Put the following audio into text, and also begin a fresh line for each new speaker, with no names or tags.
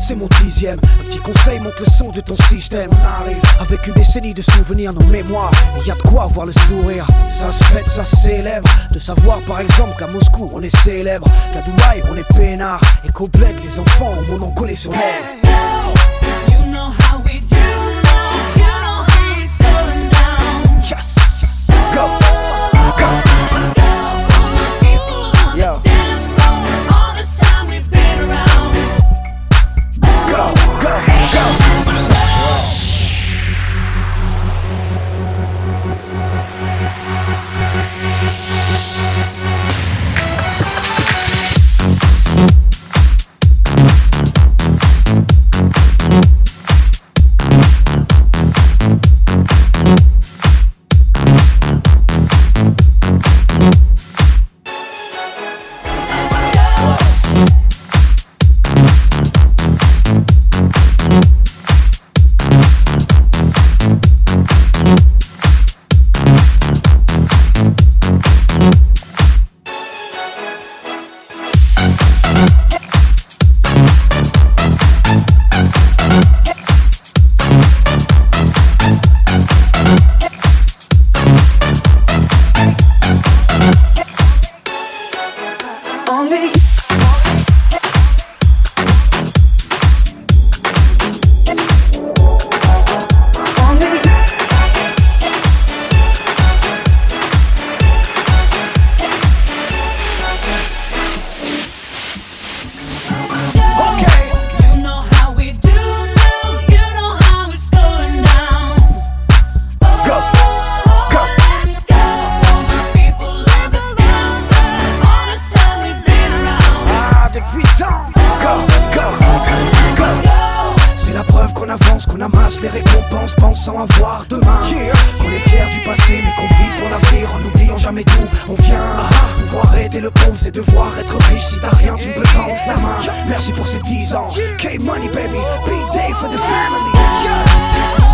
c'est mon 10e. Un petit conseil, monte le son de ton système. Allez, avec une décennie de souvenirs, nos mémoires, y a de quoi avoir le sourire. Ça se fête, ça se célèbre. De savoir par exemple qu'à Moscou on est célèbre, qu'à Dubaï on est peinard, et qu'au bled les enfants ont mon nom collé sur l'air.
You know how we do, you know how it's going down.
Yes, go, go.
Let's go for my people on
Yo.
the dance floor. All this time we've been around.
Go, go, go. Qu'on amasse les récompenses pensant avoir demain, qu'on est fier du passé mais qu'on vit pour l'avenir en n'oubliant jamais d'où on vient. Pouvoir aider le pauvre c'est devoir être riche. Si t'as rien tu ne peux tendre la main. Merci pour ces 10 ans. K-Money baby, big day for the family.